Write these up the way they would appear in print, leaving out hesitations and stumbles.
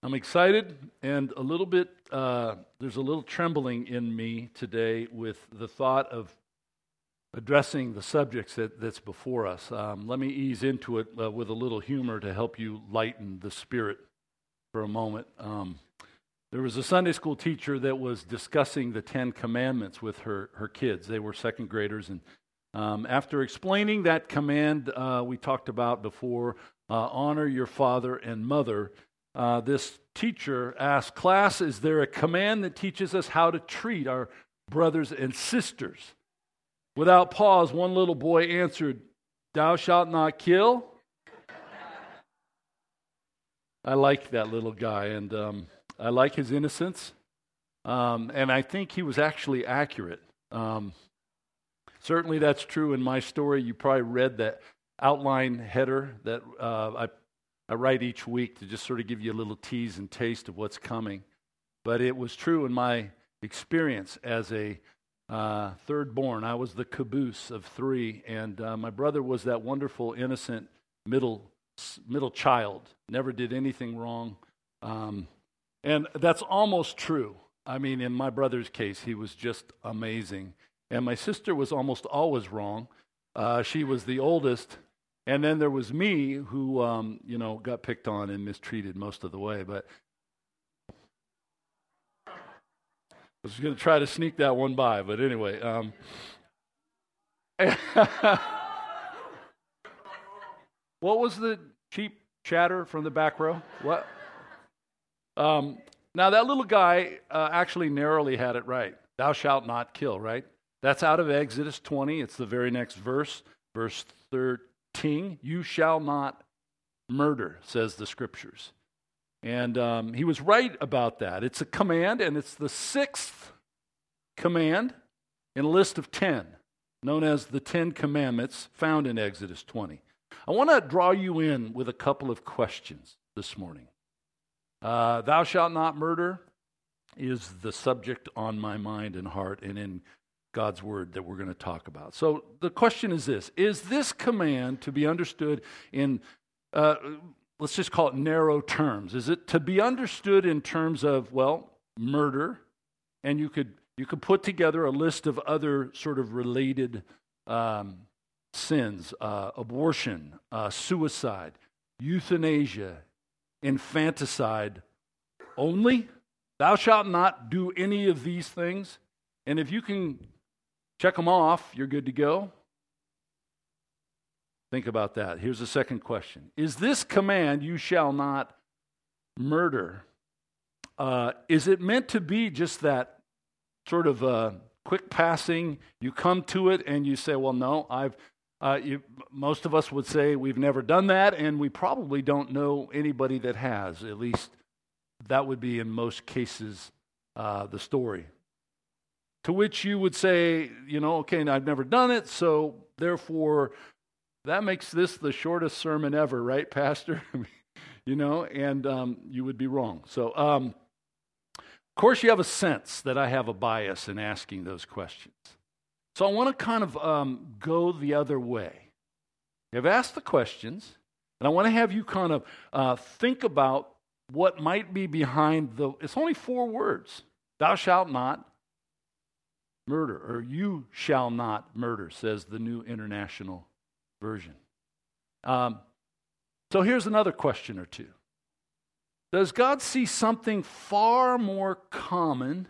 I'm excited and a little bit, there's a little trembling in me today with the thought of addressing the subjects that's before us. Let me ease into it with a little humor to help you lighten the spirit for a moment. There was a Sunday school teacher that was discussing the Ten Commandments with her kids. They were second graders, and after explaining that command we talked about before, honor your father and mother, this teacher asked, "Class, is there a command that teaches us how to treat our brothers and sisters?" Without pause, one little boy answered, "Thou shalt not kill." I like that little guy, and I like his innocence, and I think he was actually accurate. Certainly that's true in my story. You probably read that outline header that I write each week to just sort of give you a little tease and taste of what's coming. But it was true in my experience as a third born. I was the caboose of three, and my brother was that wonderful, innocent middle child. Never did anything wrong. And that's almost true. I mean, in my brother's case, he was just amazing. And my sister was almost always wrong. She was the oldest. And then there was me who, got picked on and mistreated most of the way. But I was going to try to sneak that one by. But anyway. What was the cheap chatter from the back row? What? Now that little guy actually narrowly had it right. Thou shalt not kill, right? That's out of Exodus 20. It's the very next verse, verse 13. You shall not murder, says the scriptures. And he was right about that. It's a command, and it's the sixth command in a list of 10, known as the 10 Commandments, found in Exodus 20. I want to draw you in with a couple of questions this morning. Thou shalt not murder is the subject on my mind and heart and in God's word that we're going to talk about. So the question is this: is this command to be understood in, let's just call it narrow terms? Is it to be understood in terms of, murder, and you could put together a list of other sort of related sins, abortion, suicide, euthanasia, infanticide only? Thou shalt not do any of these things. And if you can check them off, you're good to go. Think about that. Here's the second question. Is this command, you shall not murder, is it meant to be just that sort of quick passing, you come to it and you say, well, no, most of us would say we've never done that, and we probably don't know anybody that has. At least that would be in most cases the story. To which you would say, okay, I've never done it, so therefore that makes this the shortest sermon ever, right, Pastor? And you would be wrong. So, of course, you have a sense that I have a bias in asking those questions. So I want to kind of go the other way. I've asked the questions, and I want to have you kind of think about what might be behind it's only 4 words. Thou shalt not murder, or you shall not murder, says the New International Version. So here's another question or two. Does God see something far more common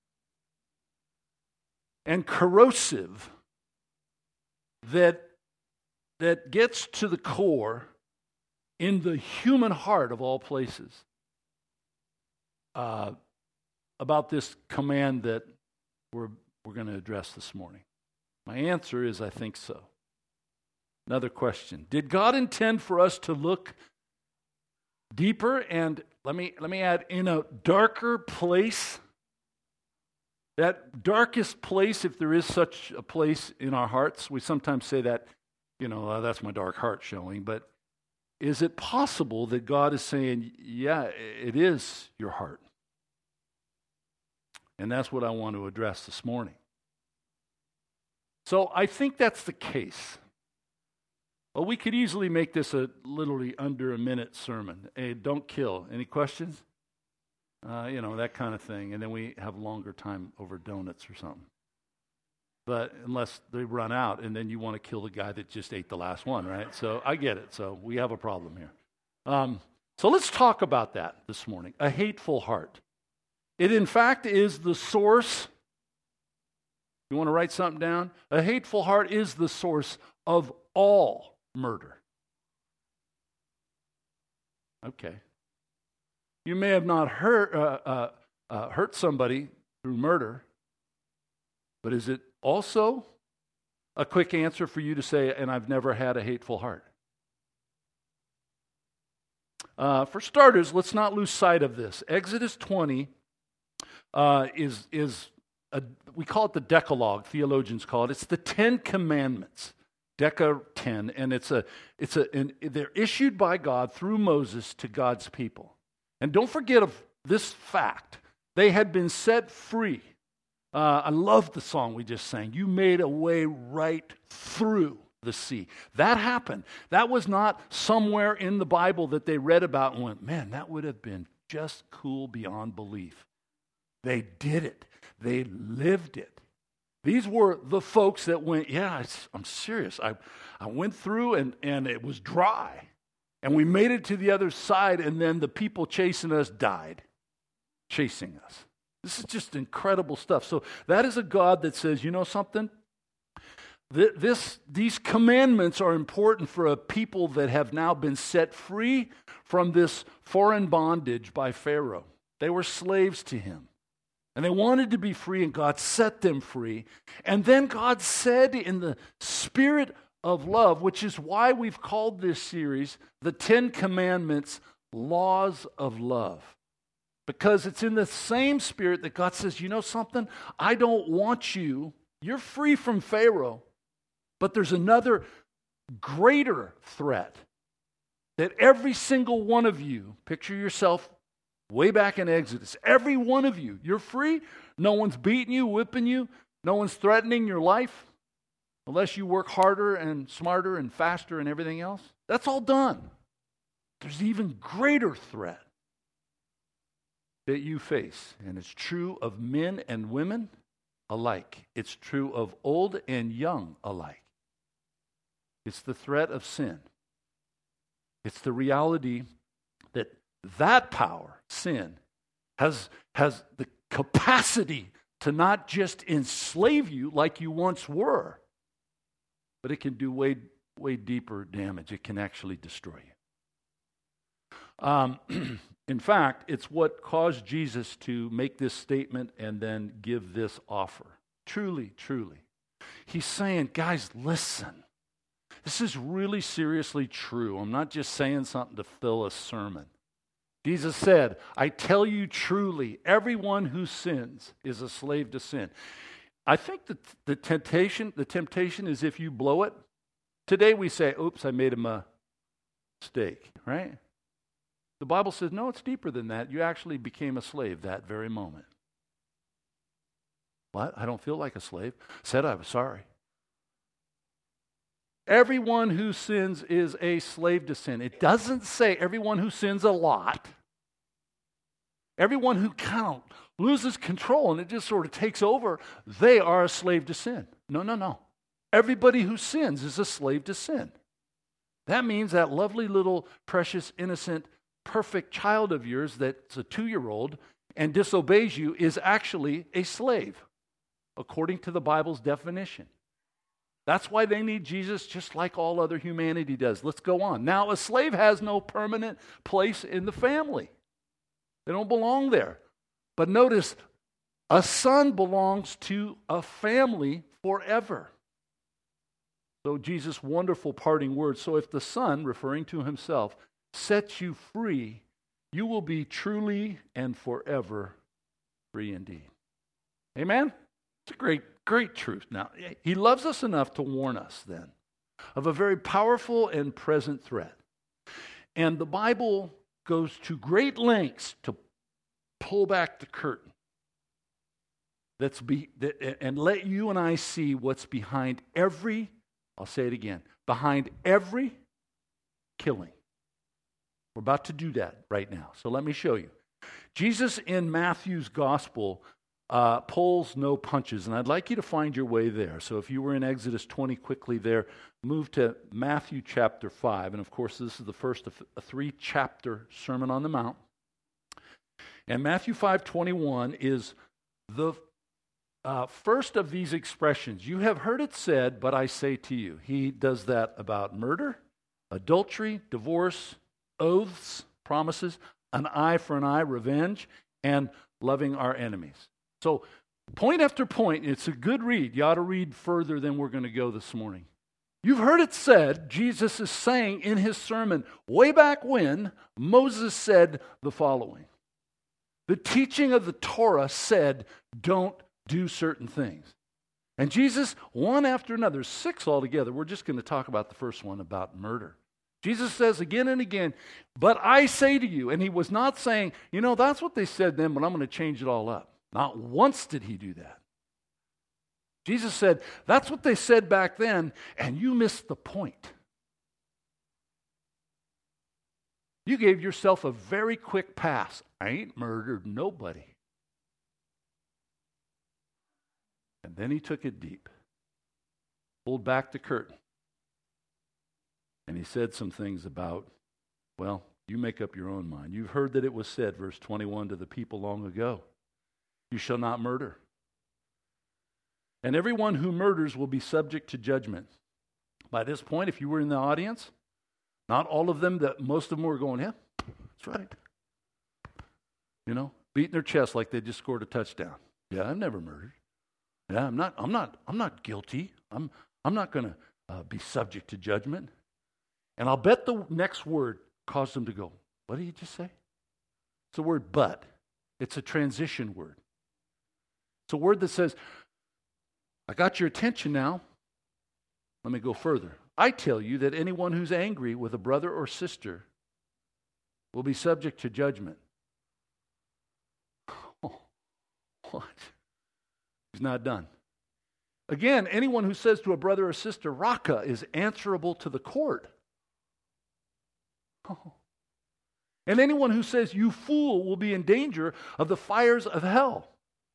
and corrosive that gets to the core in the human heart of all places about this command that we're going to address this morning? My answer is I think so. Another question. Did God intend for us to look deeper and, let me add, in a darker place? That darkest place, if there is such a place in our hearts. We sometimes say that, that's my dark heart showing. But is it possible that God is saying, yeah, it is your heart? And that's what I want to address this morning. So I think that's the case. Well, we could easily make this a literally under a minute sermon. Hey, don't kill. Any questions? that kind of thing. And then we have longer time over donuts or something. But unless they run out, and then you want to kill the guy that just ate the last one, right? So I get it. So we have a problem here. So let's talk about that this morning. A hateful heart. It, in fact, is the source. You want to write something down? A hateful heart is the source of all murder. Okay. You may have not hurt somebody through murder, but is it also a quick answer for you to say, and I've never had a hateful heart? For starters, let's not lose sight of this. Exodus 20 we call it the Decalogue. Theologians call it. It's the 10 Commandments. Deca 10, and they're issued by God through Moses to God's people. And don't forget of this fact. They had been set free. I love the song we just sang. You made a way right through the sea. That happened. That was not somewhere in the Bible that they read about and went, man, that would have been just cool beyond belief. They did it. They lived it. These were the folks that went, yeah, I'm serious. I went through and it was dry. And we made it to the other side, and then the people chasing us died, chasing us. This is just incredible stuff. So that is a God that says, you know something? These commandments are important for a people that have now been set free from this foreign bondage by Pharaoh. They were slaves to him. And they wanted to be free, and God set them free. And then God said in the spirit of love, which is why we've called this series, the 10 Commandments, Laws of Love. Because it's in the same spirit that God says, you know something? I don't want you. You're free from Pharaoh. But there's another greater threat that every single one of you, picture yourself way back in Exodus, every one of you, you're free. No one's beating you, whipping you. No one's threatening your life unless you work harder and smarter and faster and everything else. That's all done. There's an even greater threat that you face, and it's true of men and women alike. It's true of old and young alike. It's the threat of sin. It's the reality that power, sin, has the capacity to not just enslave you like you once were, but it can do way deeper damage. It can actually destroy you. In fact, it's what caused Jesus to make this statement and then give this offer. Truly, truly. He's saying, guys, listen. This is really seriously true. I'm not just saying something to fill a sermon. Jesus said, I tell you truly, everyone who sins is a slave to sin. I think that the temptation is if you blow it. Today we say, oops, I made a mistake, right? The Bible says, no, it's deeper than that. You actually became a slave that very moment. What? I don't feel like a slave. Said I was sorry. Everyone who sins is a slave to sin. It doesn't say everyone who sins a lot. Everyone who kind of loses control and it just sort of takes over, they are a slave to sin. No. Everybody who sins is a slave to sin. That means that lovely little precious, innocent, perfect child of yours that's a 2-year-old and disobeys you is actually a slave, according to the Bible's definition. That's why they need Jesus just like all other humanity does. Let's go on. Now, a slave has no permanent place in the family. They don't belong there. But notice, a son belongs to a family forever. So Jesus' wonderful parting words. So if the Son, referring to himself, sets you free, you will be truly and forever free indeed. Amen? It's a great truth. Now, he loves us enough to warn us then of a very powerful and present threat. And the Bible goes to great lengths to pull back the curtain and let you and I see what's behind every, I'll say it again, behind every killing. We're about to do that right now. So let me show you. Jesus in Matthew's gospel pulls no punches, and I'd like you to find your way there. So if you were in Exodus 20 quickly there, move to Matthew chapter 5. And of course, this is the first of a 3-chapter Sermon on the Mount. And Matthew 5:21 is the first of these expressions. You have heard it said, but I say to you. He does that about murder, adultery, divorce, oaths, promises, an eye for an eye, revenge, and loving our enemies. So point after point, it's a good read. You ought to read further than we're going to go this morning. You've heard it said, Jesus is saying in his sermon, way back when, Moses said the following. The teaching of the Torah said, don't do certain things. And Jesus, one after another, 6 altogether, we're just going to talk about the first one about murder. Jesus says again and again, but I say to you, and he was not saying, that's what they said then, but I'm going to change it all up. Not once did he do that. Jesus said, that's what they said back then, and you missed the point. You gave yourself a very quick pass. I ain't murdered nobody. And then he took it deep, pulled back the curtain, and he said some things about, well, you make up your own mind. You've heard that it was said, verse 21, to the people long ago, you shall not murder. And everyone who murders will be subject to judgment. By this point, if you were in the audience, not all of them, most of them were going, yeah, that's right. Beating their chest like they just scored a touchdown. Yeah, I've never murdered. Yeah, I'm not guilty. I'm not going to be subject to judgment. And I'll bet the next word caused them to go, what did he just say? It's the word but. It's a transition word. It's a word that says, I got your attention now. Let me go further. I tell you that anyone who's angry with a brother or sister will be subject to judgment. Oh, what? He's not done. Again, anyone who says to a brother or sister, Raka, is answerable to the court. Oh. And anyone who says, you fool, will be in danger of the fires of hell.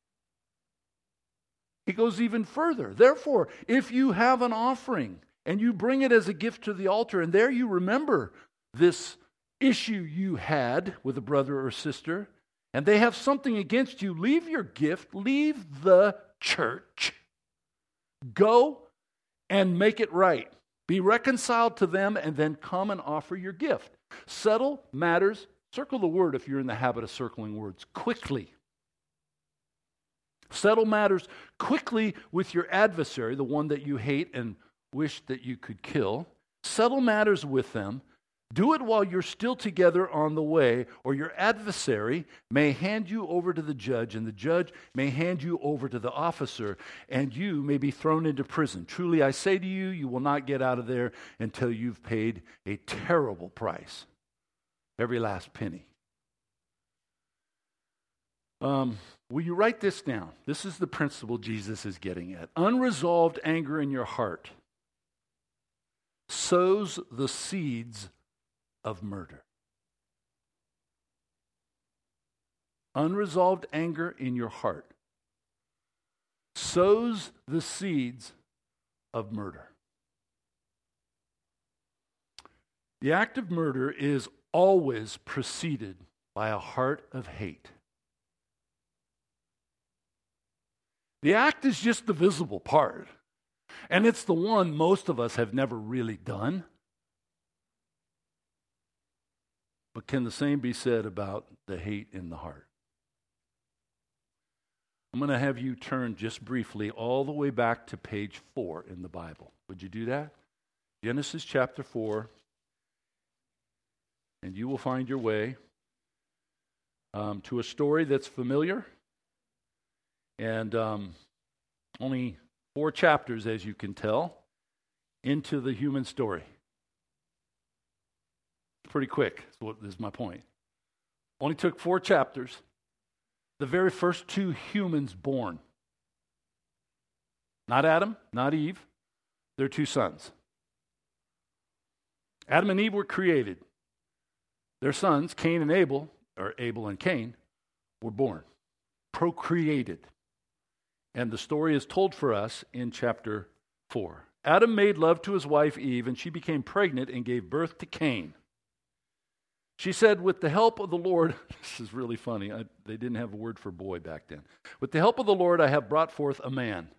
He goes even further. Therefore, if you have an offering and you bring it as a gift to the altar, and there you remember this issue you had with a brother or sister, and they have something against you, leave your gift, leave the church, go and make it right. Be reconciled to them, and then come and offer your gift. Settle matters, circle the word if you're in the habit of circling words, quickly. Settle matters quickly with your adversary, the one that you hate and wish that you could kill. Settle matters with them. Do it while you're still together on the way, or your adversary may hand you over to the judge, and the judge may hand you over to the officer, and you may be thrown into prison. Truly, I say to you, you will not get out of there until you've paid a terrible price. Every last penny. Will you write this down? This is the principle Jesus is getting at. Unresolved anger in your heart sows the seeds of murder. Unresolved anger in your heart sows the seeds of murder. The act of murder is always preceded by a heart of hate. The act is just the visible part, and it's the one most of us have never really done. But can the same be said about the hate in the heart? I'm going to have you turn just briefly all the way back to page 4 in the Bible. Would you do that? Genesis chapter 4. And you will find your way to a story that's familiar. And only 4 chapters, as you can tell, into the human story. Pretty quick, is my point. Only took 4 chapters. The very first 2 humans born. Not Adam, not Eve. Their 2 sons. Adam and Eve were created. Their sons, Cain and Abel, or Abel and Cain, were born, procreated. And the story is told for us in chapter 4. Adam made love to his wife Eve, and she became pregnant and gave birth to Cain. She said, with the help of the Lord, this is really funny, they didn't have a word for boy back then. With the help of the Lord, I have brought forth a man.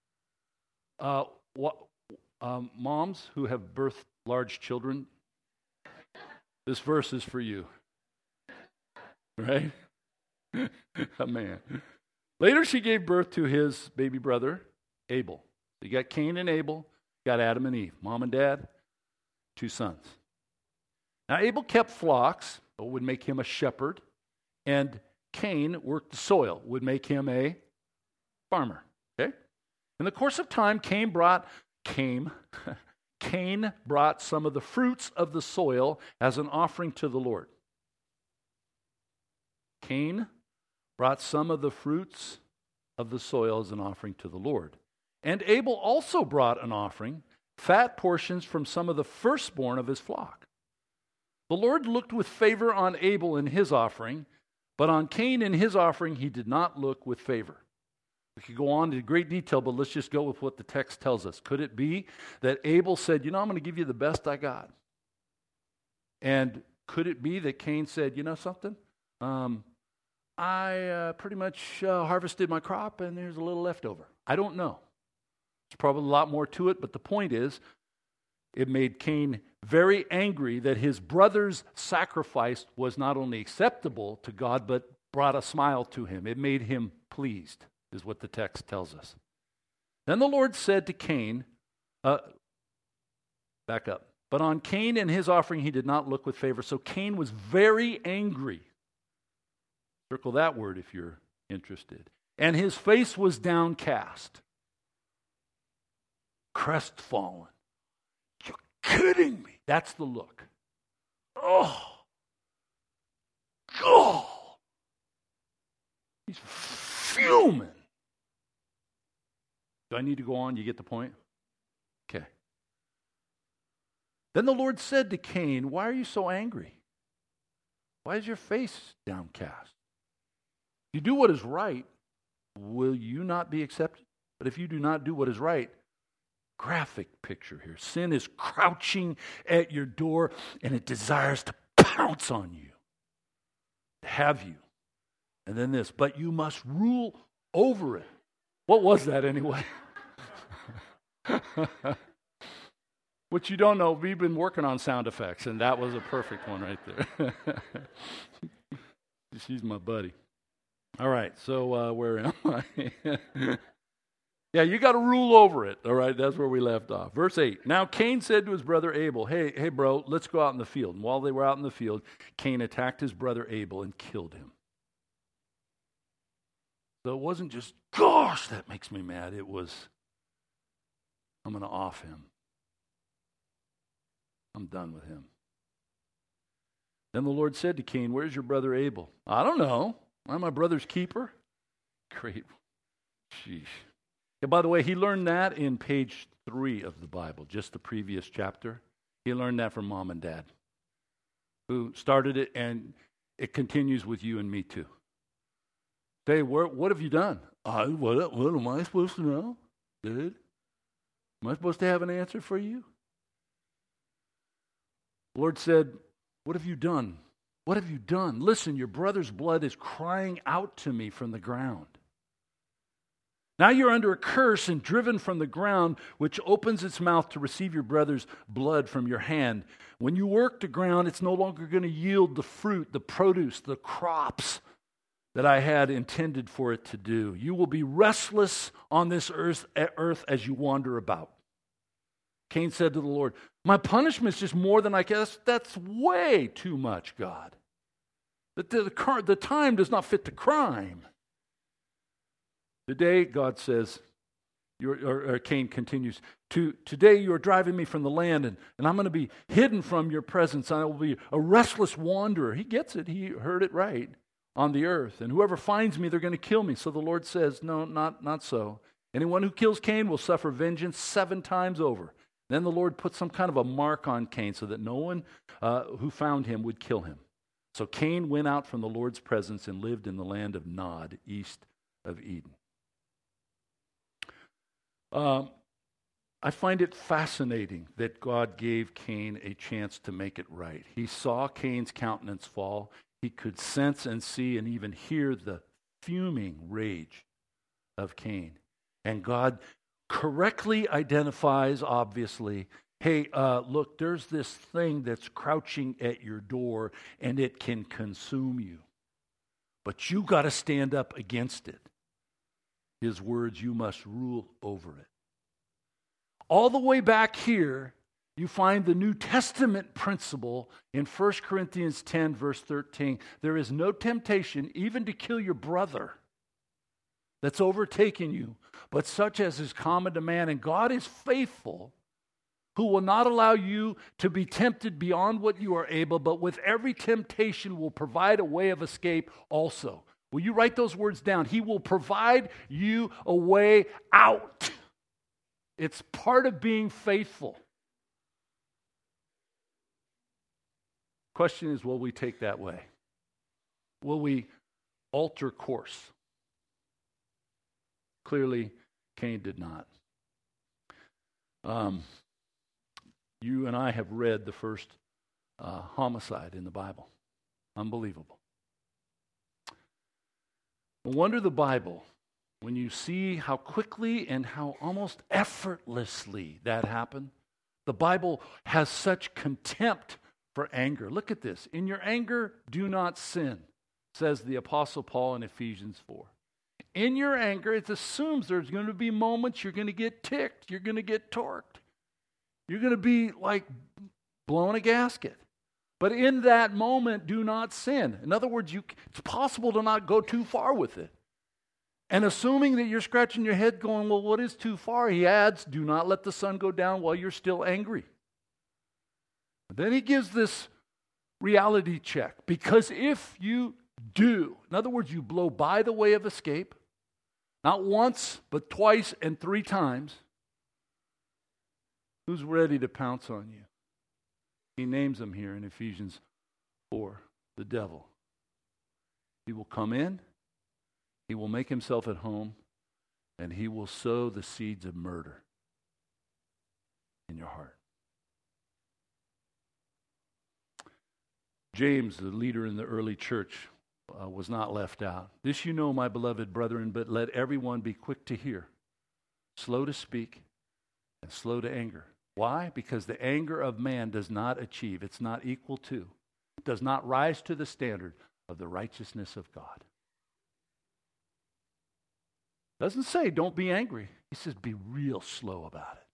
Moms who have birthed large children, this verse is for you. Right? A man. Later she gave birth to his baby brother, Abel. You got Cain and Abel, got Adam and Eve, mom and dad, 2 sons. Now Abel kept flocks, would make him a shepherd, and Cain worked the soil, would make him a farmer. Okay? In the course of time, Cain brought some of the fruits of the soil as an offering to the Lord. Cain brought some of the fruits of the soil as an offering to the Lord. And Abel also brought an offering, fat portions from some of the firstborn of his flock. The Lord looked with favor on Abel in his offering, but on Cain in his offering he did not look with favor. We could go on to great detail, but let's just go with what the text tells us. Could it be that Abel said, I'm going to give you the best I got? And could it be that Cain said, something? I pretty much harvested my crop and there's a little left over. I don't know. There's probably a lot more to it, but the point is, it made Cain very angry that his brother's sacrifice was not only acceptable to God, but brought a smile to him. It made him pleased, is what the text tells us. Then the Lord said to Cain, back up, but on Cain and his offering he did not look with favor. So Cain was very angry. Circle that word if you're interested. And his face was downcast, crestfallen. You're kidding me. That's the look. Oh. He's fuming. Do I need to go on? You get the point? Okay. Then the Lord said to Cain, why are you so angry? Why is your face downcast? If you do what is right, will you not be accepted? But if you do not do what is right, graphic picture here. Sin is crouching at your door and it desires to pounce on you, to have you. And then this, but you must rule over it. What was that anyway? What you don't know, we've been working on sound effects, and that was a perfect one right there. She's my buddy. All right, so where am I? Yeah, you got to rule over it. All right, that's where we left off. Verse 8. Now Cain said to his brother Abel, hey, bro, let's go out in the field. And while they were out in the field, Cain attacked his brother Abel and killed him. So it wasn't just, gosh, that makes me mad. It was, I'm going to off him. I'm done with him. Then the Lord said to Cain, where's your brother Abel? I don't know. I'm my brother's keeper. Great. Sheesh. Yeah, by the way, he learned that in page 3 of the Bible, just the previous chapter. He learned that from mom and dad, who started it, and it continues with you and me too. Say, what have you done? What am I supposed to know, dude? Am I supposed to have an answer for you? The Lord said, what have you done? What have you done? Listen, your brother's blood is crying out to me from the ground. Now you're under a curse and driven from the ground, which opens its mouth to receive your brother's blood from your hand. When you work the ground, it's no longer going to yield the fruit, the produce, the crops that I had intended for it to do. You will be restless on this earth as you wander about. Cain said to the Lord, my punishment is just more than I can. That's way too much, God. The time does not fit the crime. Today, God says, Cain continues, today you are driving me from the land, and I'm going to be hidden from your presence. I will be a restless wanderer. He gets it. He heard it right on the earth. And whoever finds me, they're going to kill me. So the Lord says, no, not so. Anyone who kills Cain will suffer vengeance 7 times over. Then the Lord put some kind of a mark on Cain so that no one who found him would kill him. So Cain went out from the Lord's presence and lived in the land of Nod, east of Eden. I find it fascinating that God gave Cain a chance to make it right. He saw Cain's countenance fall. He could sense and see and even hear the fuming rage of Cain. And God correctly identifies, obviously, hey, look, there's this thing that's crouching at your door and it can consume you. But you got to stand up against it. His words, you must rule over it. All the way back here, you find the New Testament principle in 1 Corinthians 10, verse 13. There is no temptation, even to kill your brother, that's overtaken you, but such as is common to man. And God is faithful, who will not allow you to be tempted beyond what you are able, but with every temptation will provide a way of escape also. Will you write those words down? He will provide you a way out. It's part of being faithful. Question is, will we take that way? Will we alter course? Clearly, Cain did not. You and I have read the first homicide in the Bible. Unbelievable. No wonder the Bible, when you see how quickly and how almost effortlessly that happened, the Bible has such contempt for anger. Look at this. In your anger, do not sin, says the Apostle Paul in Ephesians 4. In your anger, it assumes there's going to be moments you're going to get ticked, you're going to get torqued. You're going to be like blowing a gasket. But in that moment, do not sin. In other words, it's possible to not go too far with it. And assuming that you're scratching your head going, well, what is too far? He adds, do not let the sun go down while you're still angry. Then he gives this reality check. Because if you do, in other words, you blow by the way of escape, not once, but twice and 3 times, who's ready to pounce on you? He names them here in Ephesians 4, the devil. He will come in, he will make himself at home, and he will sow the seeds of murder in your heart. James, the leader in the early church, was not left out. This you know, my beloved brethren, but let everyone be quick to hear, slow to speak, and slow to anger. Why? Because the anger of man does not achieve, it's not equal to, does not rise to the standard of the righteousness of God. Doesn't say don't be angry. He says be real slow about it.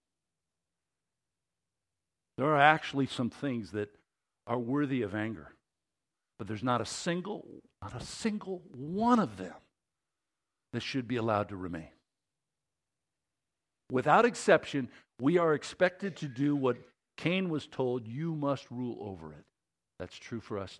There are actually some things that are worthy of anger, but there's not a single one of them that should be allowed to remain. Without exception, we are expected to do what Cain was told, you must rule over it. That's true for us.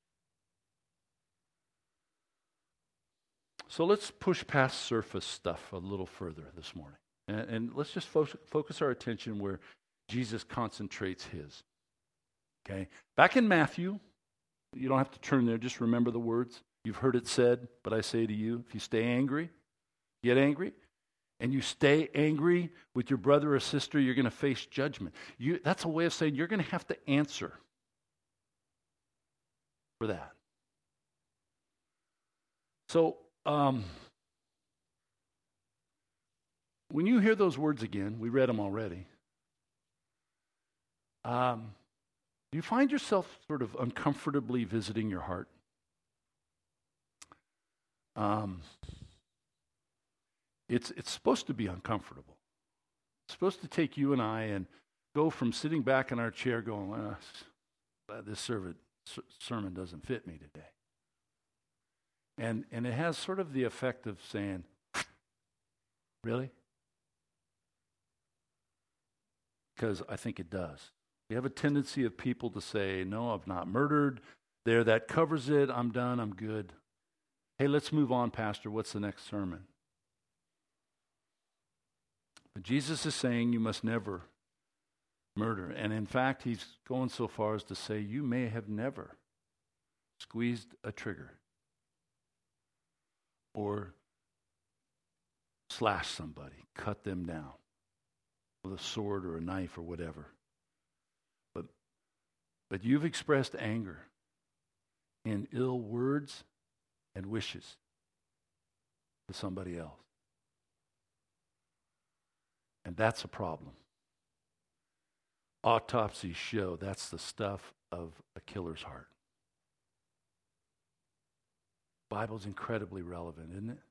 So let's push past surface stuff a little further this morning. And let's just focus our attention where Jesus concentrates his. Okay? Back in Matthew, you don't have to turn there, just remember the words. You've heard it said, but I say to you, if you stay angry, get angry, and you stay angry with your brother or sister, you're going to face judgment. That's a way of saying you're going to have to answer for that. So, when you hear those words again, we read them already, do you find yourself sort of uncomfortably visiting your heart? It's supposed to be uncomfortable. It's supposed to take you and I and go from sitting back in our chair going, well, glad this sermon doesn't fit me today. And it has sort of the effect of saying, really? Because I think it does. We have a tendency of people to say, no, I've not murdered. There, that covers it. I'm done. I'm good. Hey, let's move on, Pastor. What's the next sermon? But Jesus is saying you must never murder. And in fact, he's going so far as to say you may have never squeezed a trigger or slashed somebody, cut them down with a sword or a knife or whatever. But you've expressed anger in ill words and wishes to somebody else. And that's a problem. Autopsies show that's the stuff of a killer's heart. The Bible's incredibly relevant, isn't it?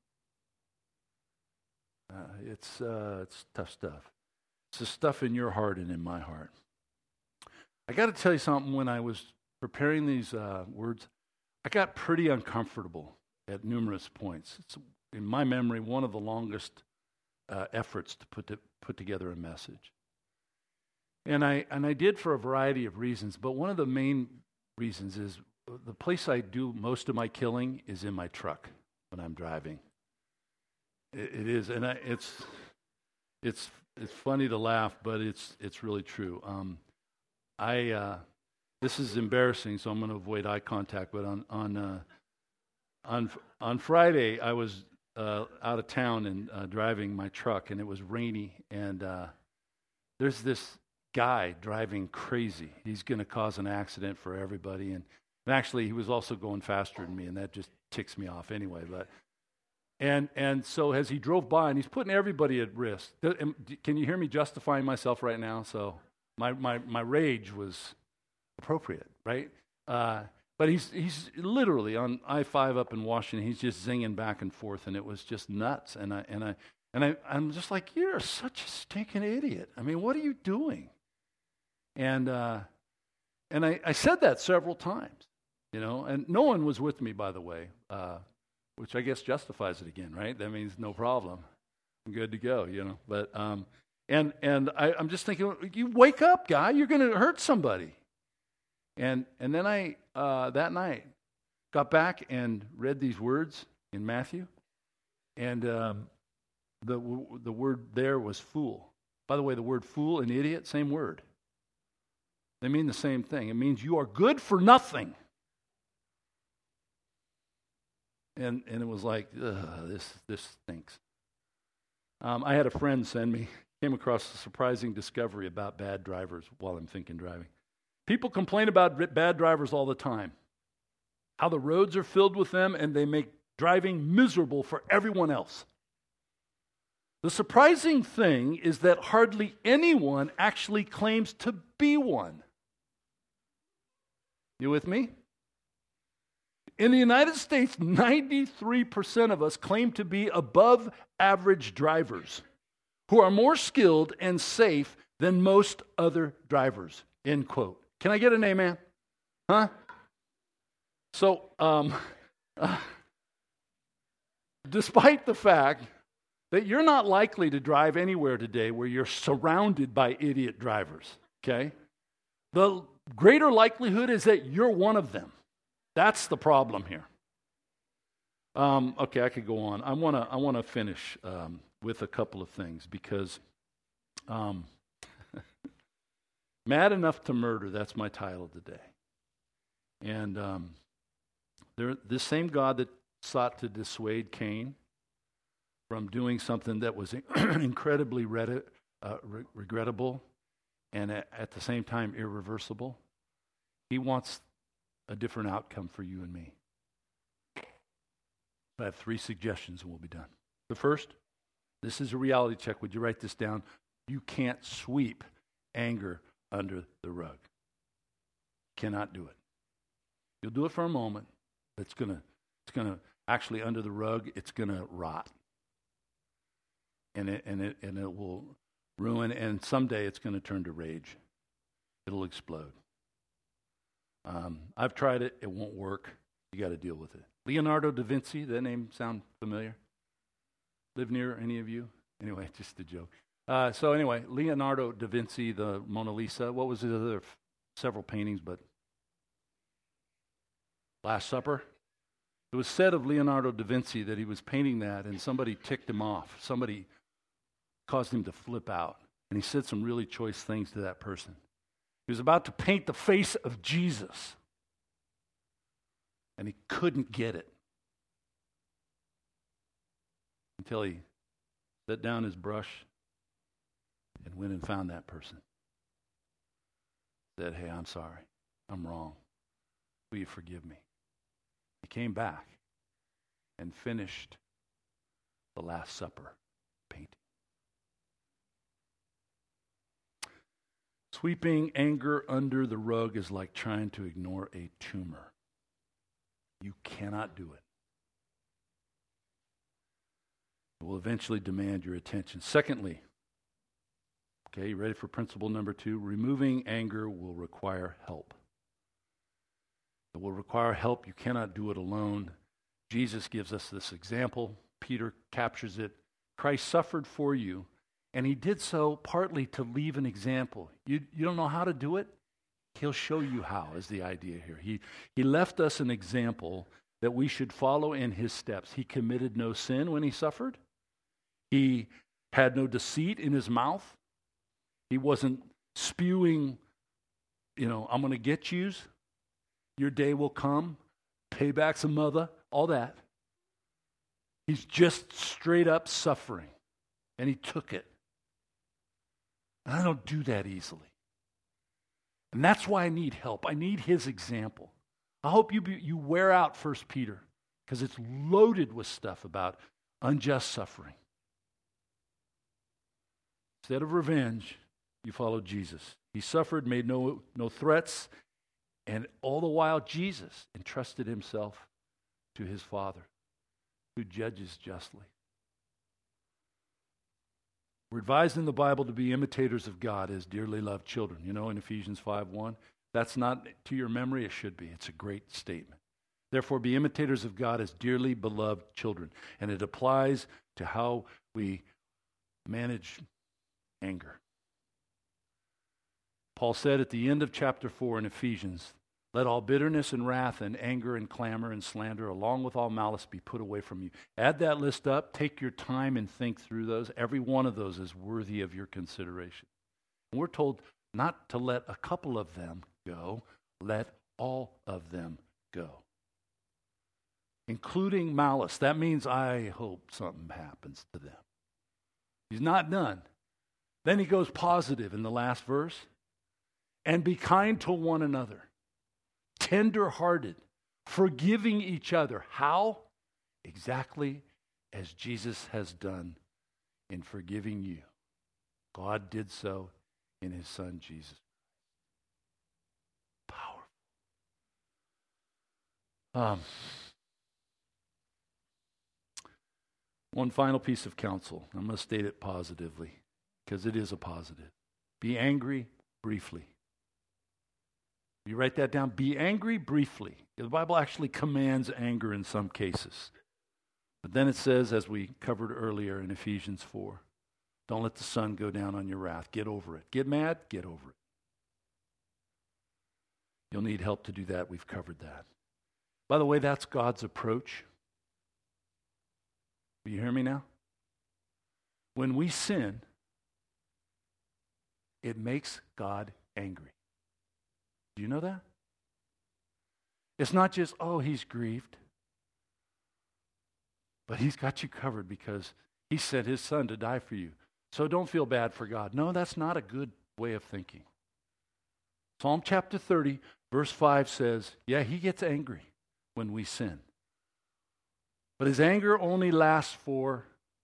It's tough stuff. It's the stuff in your heart and in my heart. I got to tell you something. When I was preparing these words, I got pretty uncomfortable at numerous points. It's, in my memory, one of the longest efforts to put together a message. And I did for a variety of reasons, but one of the main reasons is the place I do most of my killing is in my truck when I'm driving. It is, and it's funny to laugh, but it's really true. This is embarrassing, so I'm going to avoid eye contact. But on Friday, I was out of town and driving my truck, and it was rainy. And there's this guy driving crazy. He's going to cause an accident for everybody. And actually, he was also going faster than me, and that just ticks me off anyway. But and so as he drove by, and he's putting everybody at risk. Can you hear me justifying myself right now? So my rage was appropriate, right? But he's literally on I-5 up in Washington. He's just zinging back and forth, and it was just nuts. And I'm just like, you're such a stinking idiot. I mean, what are you doing? And I said that several times, and no one was with me, by the way, which I guess justifies it again, right? That means no problem. I'm good to go, But and I'm just thinking, you wake up, guy. You're going to hurt somebody. And then I that night got back and read these words in Matthew, and the word there was fool. By the way, the word fool and idiot, same word. They mean the same thing. It means you are good for nothing. And it was like, this stinks. I had a friend came across a surprising discovery about bad drivers while I'm thinking driving. People complain about bad drivers all the time, how the roads are filled with them and they make driving miserable for everyone else. The surprising thing is that hardly anyone actually claims to be one. You with me? In the United States, 93% of us claim to be above average drivers who are more skilled and safe than most other drivers, end quote. Can I get an amen? Huh? So, despite the fact that you're not likely to drive anywhere today where you're surrounded by idiot drivers, okay? The greater likelihood is that you're one of them. That's the problem here. Okay, I could go on. I want to finish with a couple of things because Mad Enough to Murder, that's my title today. And this same God that sought to dissuade Cain from doing something that was incredibly regrettable and at the same time irreversible, he wants a different outcome for you and me. I have 3 suggestions and we'll be done. The first, this is a reality check. Would you write this down? You can't sweep anger under the rug. Cannot do it. You'll do it for a moment. It's gonna actually under the rug. It's gonna rot, and it will ruin. And someday it's gonna turn to rage. It'll explode. I've tried it. It won't work. You got to deal with it. Leonardo da Vinci. That name sound familiar? Live near any of you? Anyway, just a joke. So anyway, Leonardo da Vinci, the Mona Lisa. What was the other several paintings, but Last Supper? It was said of Leonardo da Vinci that he was painting that and somebody ticked him off. Somebody caused him to flip out. And he said some really choice things to that person. He was about to paint the face of Jesus. And he couldn't get it until he set down his brush and went and found that person. Said, hey, I'm sorry. I'm wrong. Will you forgive me? He came back and finished the Last Supper painting. Sweeping anger under the rug is like trying to ignore a tumor. You cannot do it. It will eventually demand your attention. Secondly, okay, you ready for principle number 2? Removing anger will require help. It will require help. You cannot do it alone. Jesus gives us this example. Peter captures it. Christ suffered for you, and he did so partly to leave an example. You don't know how to do it? He'll show you how, is the idea here. He left us an example that we should follow in his steps. He committed no sin when he suffered. He had no deceit in his mouth. He wasn't spewing, I'm going to get yous. Your day will come. Payback's a mother. All that. He's just straight up suffering. And he took it. And I don't do that easily. And that's why I need help. I need his example. I hope you wear out 1 Peter, because it's loaded with stuff about unjust suffering. Instead of revenge, you follow Jesus. He suffered, made no threats, and all the while Jesus entrusted himself to his Father, who judges justly. We're advised in the Bible to be imitators of God as dearly loved children. In Ephesians 5:1, that's not to your memory, it should be. It's a great statement. Therefore, be imitators of God as dearly beloved children. And it applies to how we manage anger. Paul said at the end of chapter 4 in Ephesians, let all bitterness and wrath and anger and clamor and slander, along with all malice, be put away from you. Add that list up. Take your time and think through those. Every one of those is worthy of your consideration. And we're told not to let a couple of them go. Let all of them go. Including malice. That means I hope something happens to them. He's not done. Then he goes positive in the last verse. And be kind to one another. Tender-hearted, forgiving each other. How? Exactly as Jesus has done in forgiving you. God did so in his Son, Jesus. Powerful. One final piece of counsel. I'm going to state it positively, because it is a positive. Be angry briefly. You write that down. Be angry briefly. The Bible actually commands anger in some cases. But then it says, as we covered earlier in Ephesians 4, don't let the sun go down on your wrath. Get over it. Get mad? Get over it. You'll need help to do that. We've covered that. By the way, that's God's approach. Do you hear me now? When we sin, it makes God angry. Do you know that? It's not just, he's grieved. But he's got you covered because he sent his Son to die for you. So don't feel bad for God. No, that's not a good way of thinking. Psalm chapter 30, verse 5 says, he gets angry when we sin. But his anger only lasts for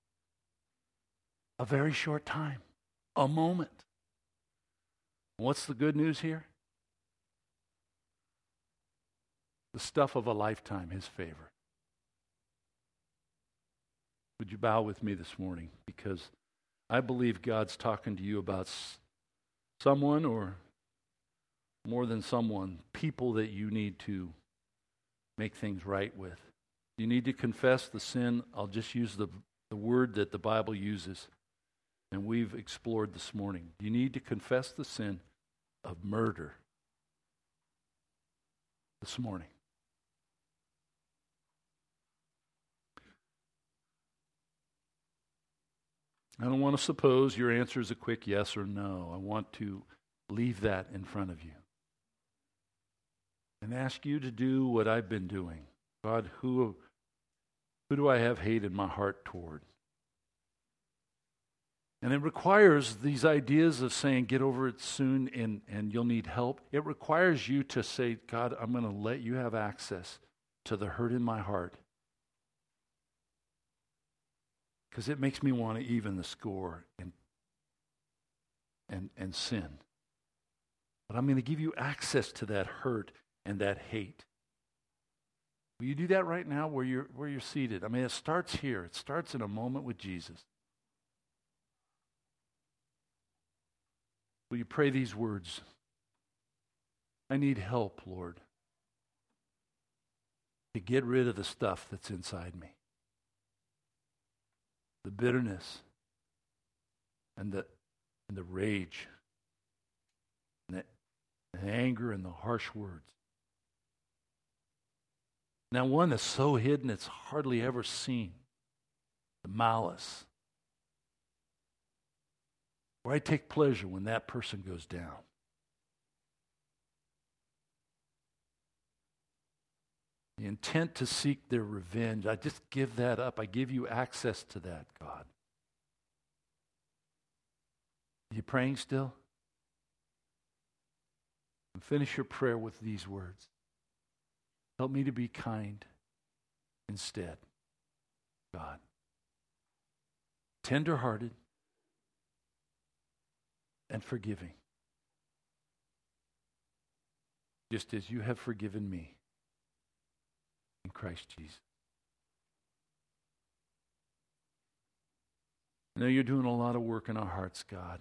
a very short time, a moment. What's the good news here? The stuff of a lifetime, his favor. Would you bow with me this morning? Because I believe God's talking to you about someone, or more than someone, people that you need to make things right with. You need to confess the sin. I'll just use the word that the Bible uses and we've explored this morning. You need to confess the sin of murder this morning. I don't want to suppose your answer is a quick yes or no. I want to leave that in front of you. and ask you to do what I've been doing. God, who do I have hate in my heart toward? And it requires these ideas of saying, get over it soon and you'll need help. It requires you to say, God, I'm going to let you have access to the hurt in my heart. Because it makes me want to even the score and sin. But I'm going to give you access to that hurt and that hate. Will you do that right now where you're seated? I mean, it starts here. It starts in a moment with Jesus. Will you pray these words? I need help, Lord, to get rid of the stuff that's inside me. The bitterness and the rage and the anger and the harsh words. Now one that's so hidden it's hardly ever seen. The malice. Where I take pleasure when that person goes down. The intent to seek their revenge, I just give that up. I give you access to that, God. Are you praying still? And finish your prayer with these words. Help me to be kind instead, God. Tender-hearted and forgiving. Just as you have forgiven me in Christ Jesus. I know you're doing a lot of work in our hearts, God.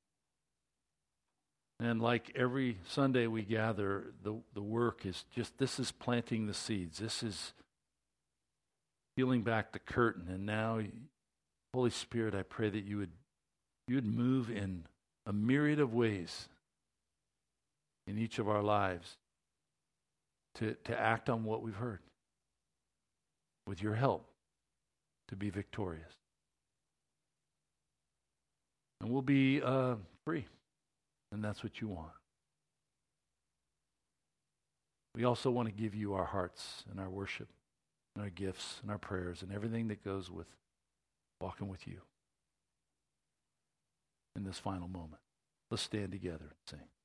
And like every Sunday we gather, the work is just, this is planting the seeds. This is peeling back the curtain. And now, Holy Spirit, I pray that you would move in a myriad of ways in each of our lives to act on what we've heard. With your help, to be victorious. And we'll be free. And that's what you want. We also want to give you our hearts and our worship and our gifts and our prayers and everything that goes with walking with you in this final moment. Let's stand together and sing.